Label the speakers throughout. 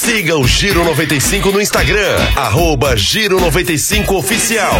Speaker 1: Siga o Giro 95 no Instagram, @Giro95Oficial.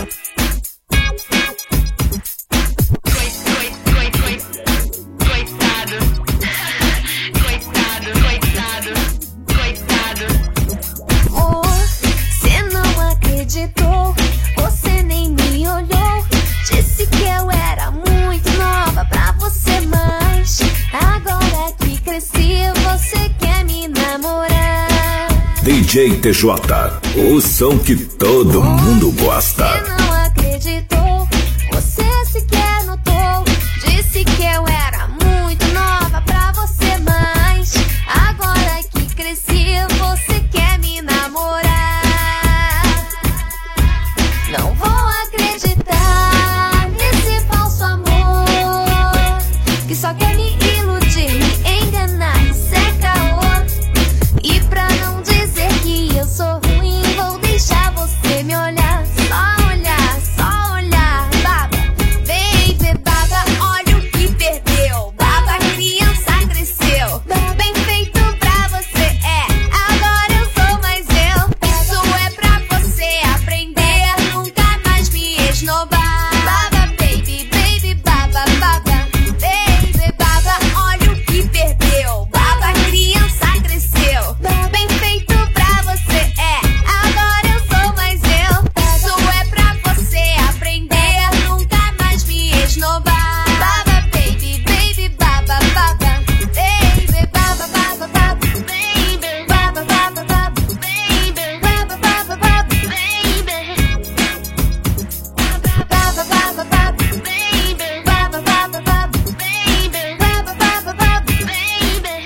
Speaker 2: Você não acreditou, você nem me olhou. Disse que eu era muito nova pra você, mas agora que cresci, você quer me namorar.
Speaker 3: DJ TJ, o som que todo mundo gosta.
Speaker 2: Você não acreditou, você sequer notou. Disse que eu era muito nova pra você, mas agora que cresci, você quer me namorar. Não vou acreditar nesse falso amor que só quer me iludir, me enganar, isso é caô. E pra não dizer que eu sou ruim, vou deixar você me olhar. Só olhar, só olhar. Baba, baby, baba, olha o que perdeu. Baba, criança cresceu. Bem feito pra você, agora eu sou mais eu. Isso é pra você aprender, nunca mais me esnobar. Baba, baby, baby, baba, baba, baby, baba, olha o que perdeu. Baba, criança cresceu. Bem feito pra você, agora eu sou mais eu. Isso é pra você aprender, nunca mais me esnobar. Baba, baby, baby, baba, baba, baby, baba, baba, baba, baby, baba, baba, baba, baby, baba, baba, baba, baby, baba, baba, baba, baby, baba, baba, baba, baby, baba, baba, baba, baby.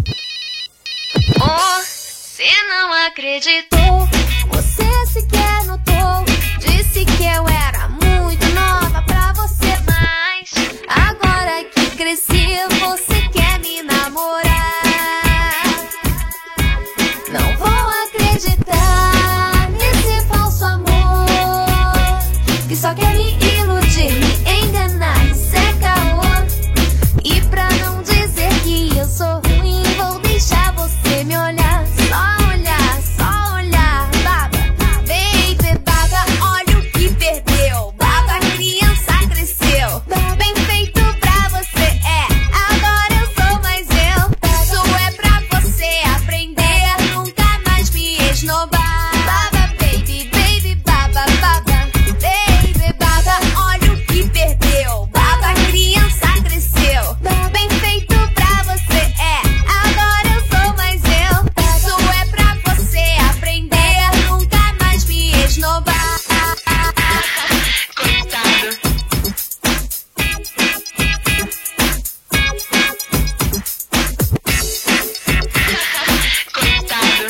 Speaker 2: Você não acreditou, você sequer notou. Disse que eu era muito nova pra você, mas agora que cresci, você quer me namorar. Não vou acreditar nesse falso amor que só quer me iludir, me enganar, isso é caô. E pra não dizer que eu sou ruim, vou deixar você me olhar. Só olhar, só olhar. Baba, baby, baba, olha o que perdeu. Baba, criança cresceu. Bem feito pra você, agora eu sou mais eu. Isso é pra você aprender, nunca mais me esnobar. Baba, baby, baby, baba, baba, baby, baba, olha o que perdeu. Baba, criança cresceu. Bem feito pra você, agora eu sou mais eu. Isso é pra você aprender, nunca mais me esnobar. Coitado. Coitado.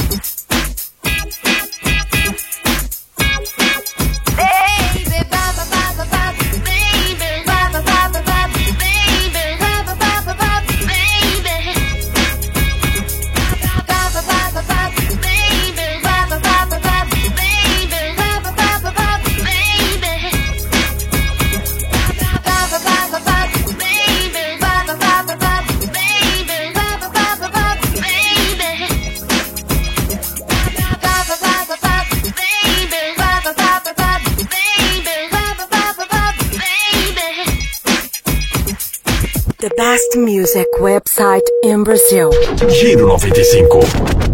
Speaker 2: Baby, baba, baba, baba, baby, baba, baba, baba, baby, baba, baba, baba, baby, baba, baba, baba, baby, baba, baba, baba, baby, baba, baba, baba, baby, baba, baba, baba, baby, baba, baba, baba, baby, baba, baba, baba, baby, baba, baba, baba, baby, baba, baba, baba, baby, baba, baba, baba, baby.
Speaker 4: The best music website in Brazil.
Speaker 1: Giro 95.